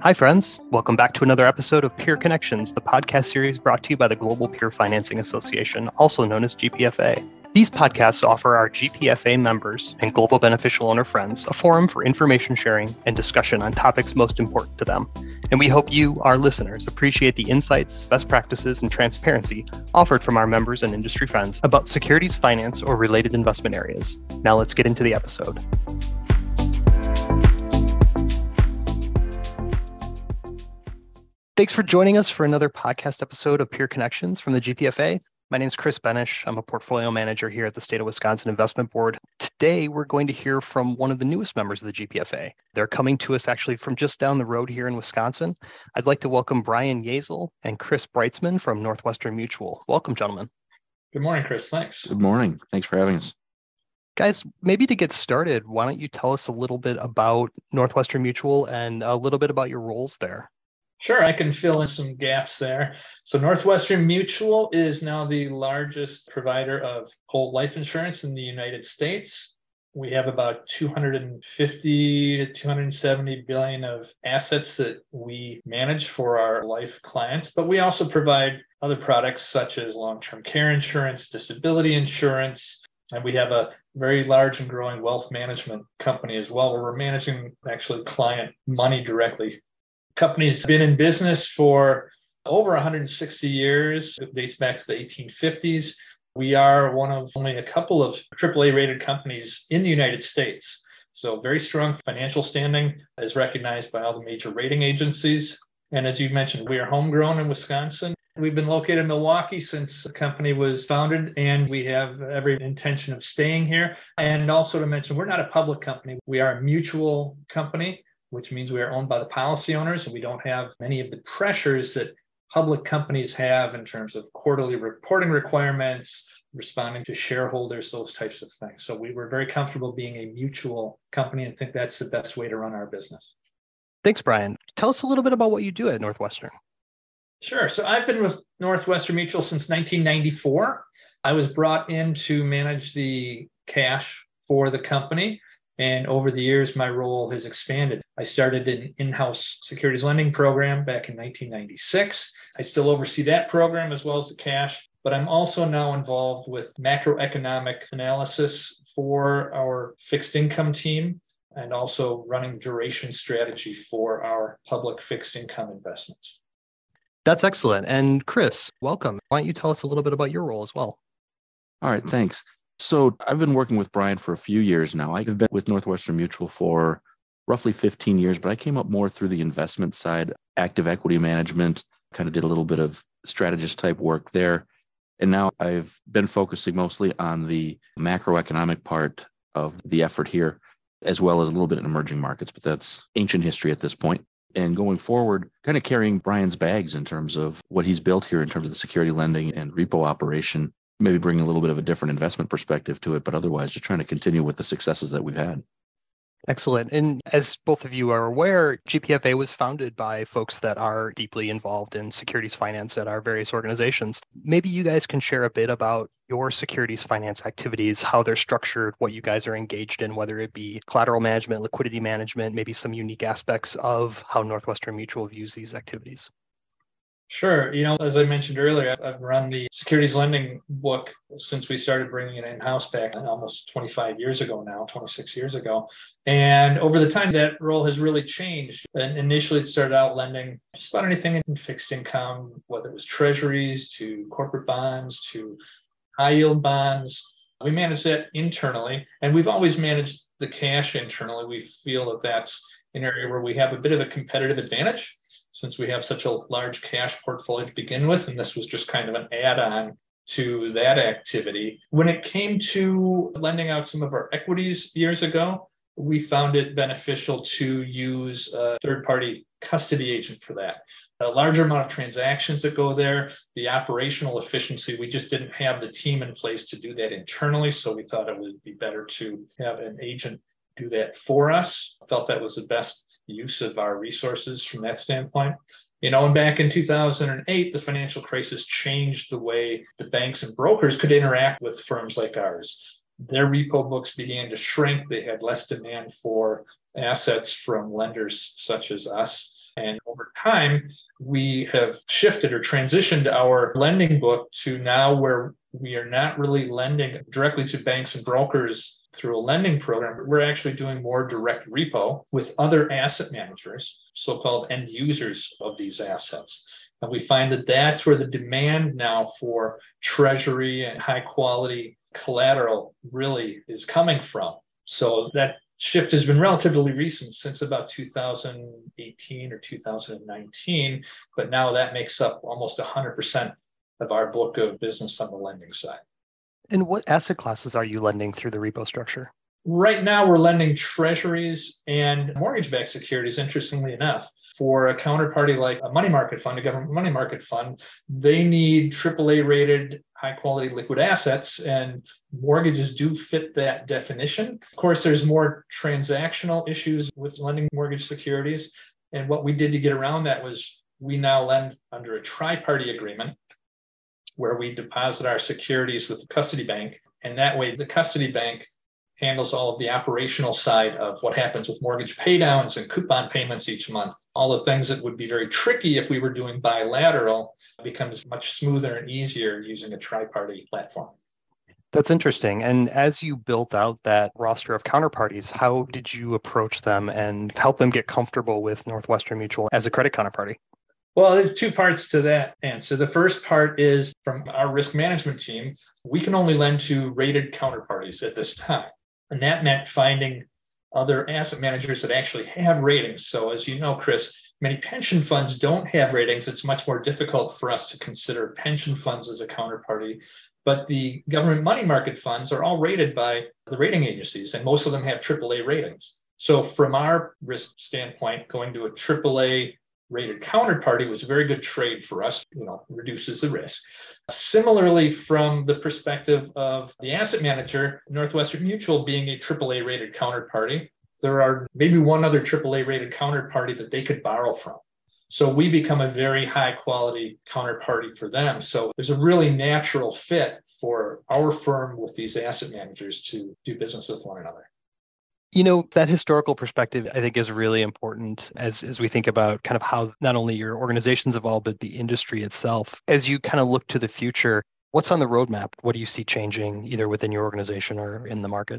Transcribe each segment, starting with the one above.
Hi, friends. Welcome back to another episode of Peer Connections, the podcast series brought to you by the Global Peer Financing Association, also known as GPFA. These podcasts offer our GPFA members and global beneficial owner friends a forum for information sharing and discussion on topics most important to them. And we hope you, our listeners, appreciate the insights, best practices, and transparency offered from our members and industry friends about securities, finance, or related investment areas. Now let's get into the episode. Thanks for joining us for another podcast episode of Peer Connections from the GPFA. My name is Chris Benish. I'm a portfolio manager here at the State of Wisconsin Investment Board. Today, we're going to hear from one of the newest members of the GPFA. They're coming to us actually from just down the road here in Wisconsin. I'd like to welcome Brian Yazel and Chris Breitzman from Northwestern Mutual. Welcome, gentlemen. Good morning, Chris. Thanks. Good morning. Thanks for having us. Guys, maybe to get started, why don't you tell us a little bit about Northwestern Mutual and a little bit about your roles there? Sure, I can fill in some gaps there. So Northwestern Mutual is now the largest provider of whole life insurance in the United States. We have about 250 to 270 billion of assets that we manage for our life clients, but we also provide other products such as long-term care insurance, disability insurance, and we have a very large and growing wealth management company as well, where we're managing actually client money directly. Company's been in business for over 160 years. It dates back to the 1850s. We are one of only a couple of AAA rated companies in the United States. So very strong financial standing is recognized by all the major rating agencies. And as you mentioned, we are homegrown in Wisconsin. We've been located in Milwaukee since the company was founded, and we have every intention of staying here. And also to mention, we're not a public company. We are a mutual company, which means we are owned by the policy owners, and we don't have many of the pressures that public companies have in terms of quarterly reporting requirements, responding to shareholders, those types of things. So we were very comfortable being a mutual company and think that's the best way to run our business. Thanks, Brian. Tell us a little bit about what you do at Northwestern. Sure. So I've been with Northwestern Mutual since 1994. I was brought in to manage the cash for the company. And over the years, my role has expanded. I started an in-house securities lending program back in 1996. I still oversee that program as well as the cash, but I'm also now involved with macroeconomic analysis for our fixed income team and also running duration strategy for our public fixed income investments. That's excellent. And Chris, welcome. Why don't you tell us a little bit about your role as well? All right, thanks. So I've been working with Brian for a few years now. I've been with Northwestern Mutual for roughly 15 years, but I came up more through the investment side, active equity management, kind of did a little bit of strategist type work there. And now I've been focusing mostly on the macroeconomic part of the effort here, as well as a little bit in emerging markets, but that's ancient history at this point. And going forward, kind of carrying Brian's bags in terms of what he's built here in terms of the security lending and repo operation, maybe bring a little bit of a different investment perspective to it, but otherwise just trying to continue with the successes that we've had. Excellent. And as both of you are aware, GPFA was founded by folks that are deeply involved in securities finance at our various organizations. Maybe you guys can share a bit about your securities finance activities, how they're structured, what you guys are engaged in, whether it be collateral management, liquidity management, maybe some unique aspects of how Northwestern Mutual views these activities. Sure. As I mentioned earlier, I've run the securities lending book since we started bringing it in-house back almost 25 years ago now, 26 years ago. And over the time, that role has really changed. And initially, it started out lending just about anything in fixed income, whether it was treasuries to corporate bonds to high-yield bonds. We manage that internally, and we've always managed the cash internally. We feel that that's an area where we have a bit of a competitive advantage, since we have such a large cash portfolio to begin with, and this was just kind of an add-on to that activity. When it came to lending out some of our equities years ago, we found it beneficial to use a third-party custody agent for that. A larger amount of transactions that go there, the operational efficiency, we just didn't have the team in place to do that internally, so we thought it would be better to have an agent do that for us. I felt that was the best use of our resources from that standpoint. And back in 2008, the financial crisis changed the way the banks and brokers could interact with firms like ours. Their repo books began to shrink. They had less demand for assets from lenders such as us. And over time, we have shifted or transitioned our lending book to now where we are not really lending directly to banks and brokers through a lending program, but we're actually doing more direct repo with other asset managers, so-called end users of these assets. And we find that that's where the demand now for treasury and high quality collateral really is coming from. So that shift has been relatively recent, since about 2018 or 2019, but now that makes up almost 100% of our book of business on the lending side. And what asset classes are you lending through the repo structure? Right now, we're lending treasuries and mortgage-backed securities, interestingly enough. For a counterparty like a money market fund, a government money market fund, they need AAA-rated, high-quality liquid assets, and mortgages do fit that definition. Of course, there's more transactional issues with lending mortgage securities. And what we did to get around that was we now lend under a tri-party agreement where we deposit our securities with the custody bank. And that way, the custody bank handles all of the operational side of what happens with mortgage paydowns and coupon payments each month. All the things that would be very tricky if we were doing bilateral becomes much smoother and easier using a tri-party platform. That's interesting. And as you built out that roster of counterparties, how did you approach them and help them get comfortable with Northwestern Mutual as a credit counterparty? Well, there's two parts to that answer. The first part is from our risk management team, we can only lend to rated counterparties at this time. And that meant finding other asset managers that actually have ratings. So as you know, Chris, many pension funds don't have ratings. It's much more difficult for us to consider pension funds as a counterparty. But the government money market funds are all rated by the rating agencies, and most of them have AAA ratings. So from our risk standpoint, going to a AAA rated counterparty was a very good trade for us, reduces the risk. Similarly, from the perspective of the asset manager, Northwestern Mutual being a AAA rated counterparty, there are maybe one other AAA rated counterparty that they could borrow from. So we become a very high quality counterparty for them. So there's a really natural fit for our firm with these asset managers to do business with one another. That historical perspective, I think, is really important as we think about kind of how not only your organization's evolved, but the industry itself. As you kind of look to the future, what's on the roadmap? What do you see changing either within your organization or in the market?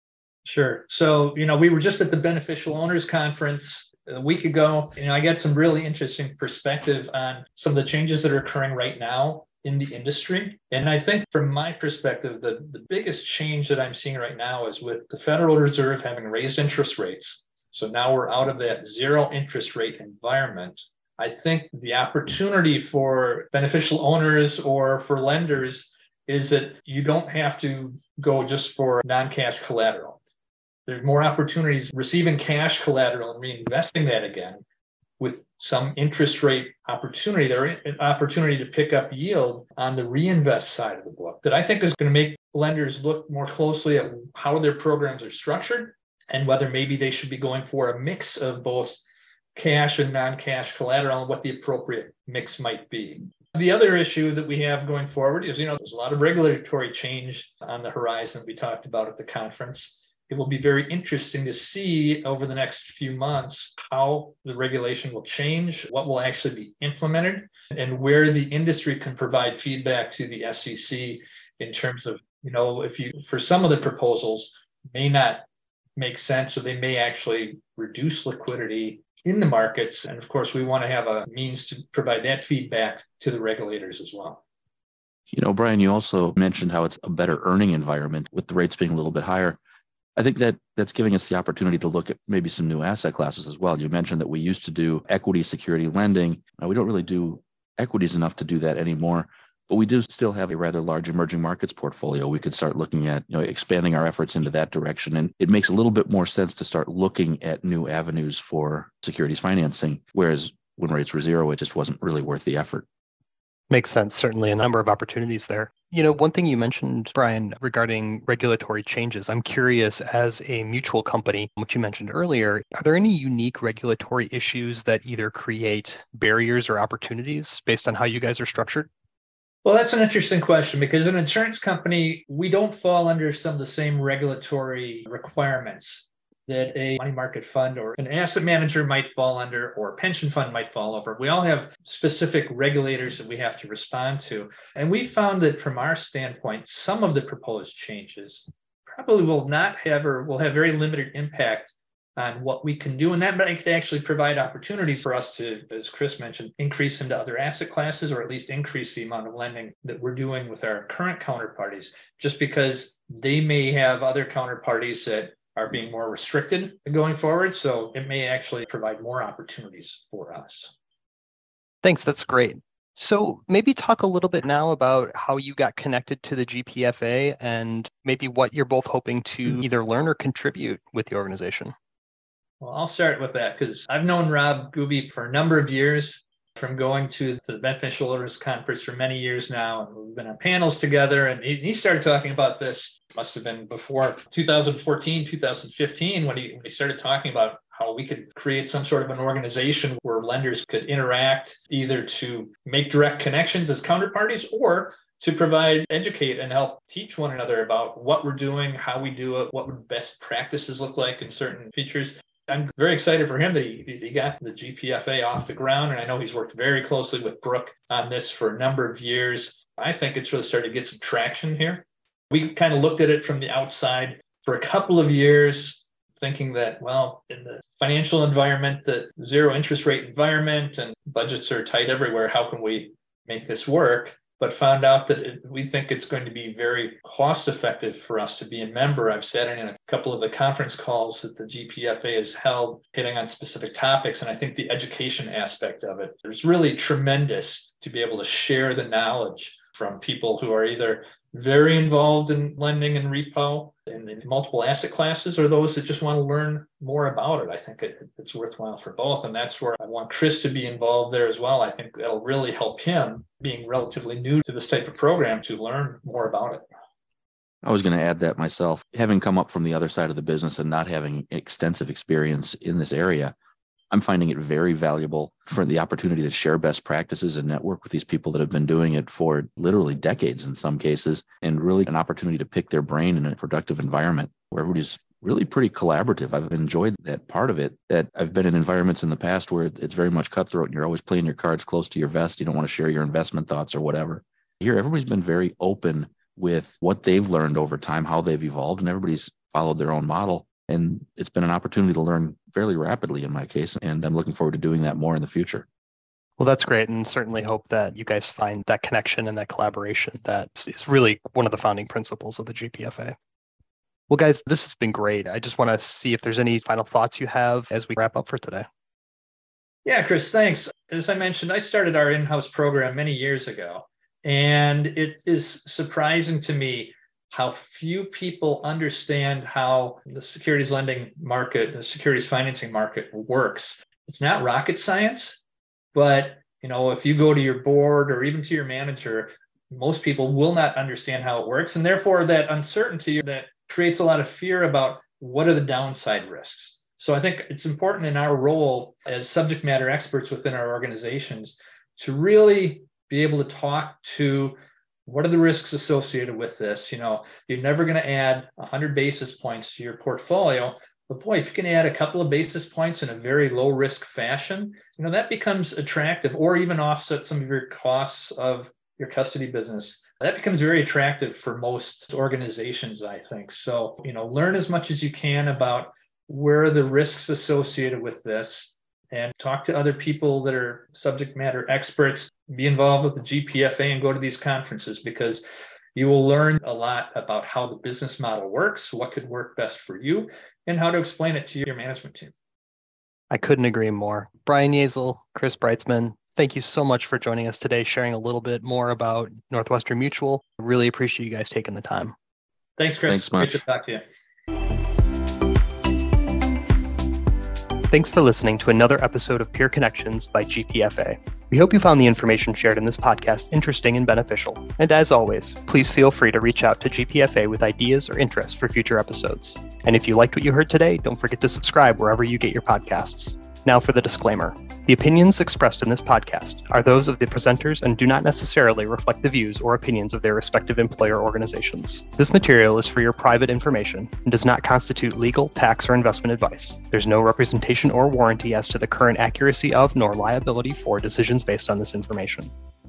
Sure. So, we were just at the Beneficial Owners Conference a week ago. I got some really interesting perspective on some of the changes that are occurring right now in the industry. And I think from my perspective, the biggest change that I'm seeing right now is with the Federal Reserve having raised interest rates. So now we're out of that zero interest rate environment. I think the opportunity for beneficial owners or for lenders is that you don't have to go just for non-cash collateral. There's more opportunities receiving cash collateral and reinvesting that again with some interest rate opportunity, there an opportunity to pick up yield on the reinvest side of the book that I think is going to make lenders look more closely at how their programs are structured and whether maybe they should be going for a mix of both cash and non-cash collateral and what the appropriate mix might be. The other issue that we have going forward is, there's a lot of regulatory change on the horizon that we talked about at the conference. It will be very interesting to see over the next few months how the regulation will change, what will actually be implemented, and where the industry can provide feedback to the SEC in terms of, for some of the proposals may not make sense, or they may actually reduce liquidity in the markets. And of course, we want to have a means to provide that feedback to the regulators as well. Brian, you also mentioned how it's a better earning environment with the rates being a little bit higher. I think that's giving us the opportunity to look at maybe some new asset classes as well. You mentioned that we used to do equity security lending. We don't really do equities enough to do that anymore, but we do still have a rather large emerging markets portfolio. We could start looking at expanding our efforts into that direction. And it makes a little bit more sense to start looking at new avenues for securities financing, whereas when rates were zero, it just wasn't really worth the effort. Makes sense. Certainly a number of opportunities there. One thing you mentioned, Brian, regarding regulatory changes, I'm curious, as a mutual company, which you mentioned earlier, are there any unique regulatory issues that either create barriers or opportunities based on how you guys are structured? Well, that's an interesting question because an insurance company, we don't fall under some of the same regulatory requirements that a money market fund or an asset manager might fall under or a pension fund might fall over. We all have specific regulators that we have to respond to. And we found that from our standpoint, some of the proposed changes probably will not have or will have very limited impact on what we can do. And that might actually provide opportunities for us to, as Chris mentioned, increase into other asset classes, or at least increase the amount of lending that we're doing with our current counterparties, just because they may have other counterparties that are being more restricted going forward. So it may actually provide more opportunities for us. Thanks. That's great. So maybe talk a little bit now about how you got connected to the GPFA and maybe what you're both hoping to either learn or contribute with the organization. Well, I'll start with that because I've known Rob Gooby for a number of years, from going to the Beneficial Owners Conference for many years now. And we've been on panels together, and he started talking about this, must have been before 2014, 2015, when he started talking about how we could create some sort of an organization where lenders could interact, either to make direct connections as counterparties or to provide, educate, and help teach one another about what we're doing, how we do it, what would best practices look like in certain features. I'm very excited for him that he got the GPFA off the ground, and I know he's worked very closely with Brooke on this for a number of years. I think it's really started to get some traction here. We kind of looked at it from the outside for a couple of years, thinking that, well, in the financial environment, the zero interest rate environment, and budgets are tight everywhere, how can we make this work? But found out that we think it's going to be very cost effective for us to be a member. I've sat in a couple of the conference calls that the GPFA has held, hitting on specific topics. And I think the education aspect of it is really tremendous to be able to share the knowledge from people who are either very involved in lending and repo in multiple asset classes, or those that just want to learn more about it. I think it's worthwhile for both. And that's where I want Chris to be involved there as well. I think that'll really help him, being relatively new to this type of program, to learn more about it. I was going to add that myself, having come up from the other side of the business and not having extensive experience in this area, I'm finding it very valuable for the opportunity to share best practices and network with these people that have been doing it for literally decades in some cases, and really an opportunity to pick their brain in a productive environment where everybody's really pretty collaborative. I've enjoyed that part of it. That I've been in environments in the past where it's very much cutthroat and you're always playing your cards close to your vest. You don't want to share your investment thoughts or whatever. Here, everybody's been very open with what they've learned over time, how they've evolved, and everybody's followed their own model. And it's been an opportunity to learn fairly rapidly in my case, and I'm looking forward to doing that more in the future. Well, that's great, and certainly hope that you guys find that connection and that collaboration that is really one of the founding principles of the GPFA. Well, guys, this has been great. I just want to see if there's any final thoughts you have as we wrap up for today. Yeah, Chris, thanks. As I mentioned, I started our in-house program many years ago, and it is surprising to me how few people understand how the securities lending market, the securities financing market works. It's not rocket science, but if you go to your board or even to your manager, most people will not understand how it works. And therefore that uncertainty that creates a lot of fear about what are the downside risks. So I think it's important in our role as subject matter experts within our organizations to really be able to talk to what are the risks associated with this. You're never going to add 100 basis points to your portfolio, but boy, if you can add a couple of basis points in a very low risk fashion, that becomes attractive, or even offset some of your costs of your custody business. That becomes very attractive for most organizations, I think. So, learn as much as you can about where are the risks associated with this, and talk to other people that are subject matter experts. Be involved with the GPFA and go to these conferences, because you will learn a lot about how the business model works, what could work best for you, and how to explain it to your management team. I couldn't agree more. Brian Yeasel, Chris Breitzman, thank you so much for joining us today, sharing a little bit more about Northwestern Mutual. Really appreciate you guys taking the time. Thanks, Chris. Thanks much. Great to talk to you. Thanks for listening to another episode of Peer Connections by GPFA. We hope you found the information shared in this podcast interesting and beneficial. And as always, please feel free to reach out to GPFA with ideas or interests for future episodes. And if you liked what you heard today, don't forget to subscribe wherever you get your podcasts. Now for the disclaimer. The opinions expressed in this podcast are those of the presenters and do not necessarily reflect the views or opinions of their respective employer organizations. This material is for your private information and does not constitute legal, tax, or investment advice. There's no representation or warranty as to the current accuracy of nor liability for decisions based on this information.